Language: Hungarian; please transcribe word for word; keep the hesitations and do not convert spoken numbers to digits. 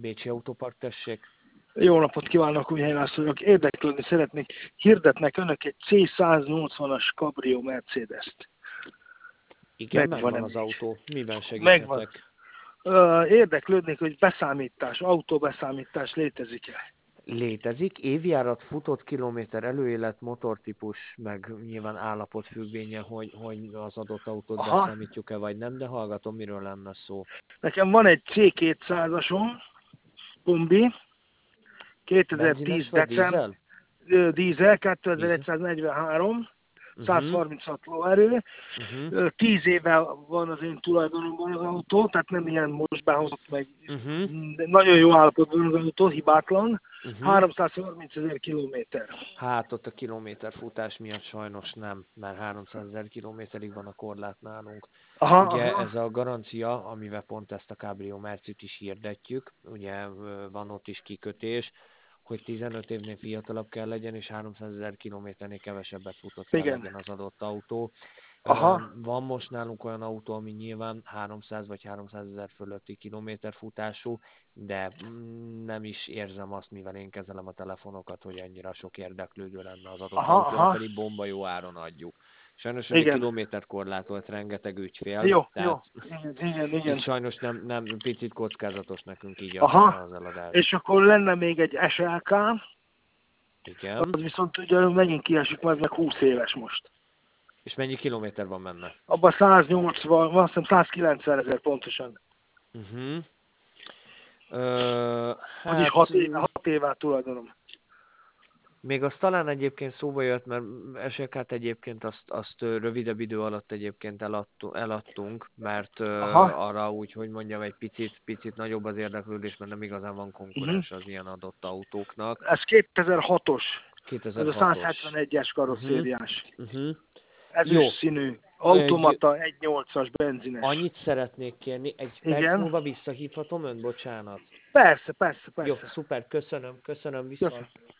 Bécsi Autópark, tessék. Jó napot kívánok, Újhely László vagyok. Érdeklődni szeretnék. Hirdetnek önök egy C száznyolcvanas Cabrio Mercedes-t. Igen, Megvan megvan az még. autó. Miben Megvan. segíthetek? Ö, Érdeklődnék, hogy beszámítás, autóbeszámítás létezik-e? Létezik. Évjárat, futott kilométer, előélet, motortípus, meg nyilván állapot függvénye, hogy, hogy az adott autót Aha. beszámítjuk-e vagy nem, de hallgatom, miről lenne szó. Nekem van egy C kétszázasom, kombi, kétezer-tíz Benzines vagy december, dízel? ö, dízel, kétezer-egyszáznegyvenhárom, Uh-huh. százharminchat lóerő, Uh-huh. tíz éve van az én tulajdonomban az autó, tehát nem ilyen most behozott meg, Uh-huh. nagyon jó állapotban az autó, hibátlan, Uh-huh. háromszázharmincezer kilométer. Hát ott a kilométerfutás miatt sajnos nem, mert háromszázezer kilométerig van a korlát nálunk. Aha, Ugye aha. ez a garancia, amivel pont ezt a Cabrio Mercit is hirdetjük, ugye van ott is kikötés, hogy tizenöt évnél fiatalabb kell legyen, és háromszázezer kilométernél kevesebbet futott kell Igen. legyen az adott autó. Aha. Van most nálunk olyan autó, ami nyilván háromszáz vagy háromszázezer fölötti kilométer futású, de nem is érzem azt, mivel én kezelem a telefonokat, hogy ennyire sok érdeklődő lenne az adott Aha, autóra, aha. pedig bomba jó áron adjuk. Sajnos ugye Igen. kilométer korlátolt rengeteg ügyfél, Jó, tehát jó. Igen, igen, így igen. sajnos nem, nem picit kockázatos nekünk így a, Aha. az eladás. És akkor lenne még egy es el ká, Igen. az viszont ugye megint kiesik, majd meg húsz éves most. És mennyi kilométer van benne? Abban száznyolcvan, azt hiszem százkilencven ezer pontosan. Uh-huh. Ö, Vagyis hát, hat éve, hat éve tulajdonom. még az talán egyébként szóba jött, mert es el ká-t egyébként azt, azt rövidebb idő alatt egyébként eladtu, eladtunk, mert Aha. arra úgy, hogy mondjam, egy picit, picit nagyobb az érdeklődés, mert nem igazán van konkurens az ilyen adott autóknak. Ez kétezer-hatos. Ez a kétezer-hatos. százhetvenegyes karosszériás. Uh-huh. Ezüst színű. Automata egy nyolcas benzines. Annyit szeretnék kérni, egy Igen. perc múlva visszahívhatom ön, bocsánat. Persze, persze, persze. Jó, szuper, köszönöm, köszönöm, viszont. Köszönöm.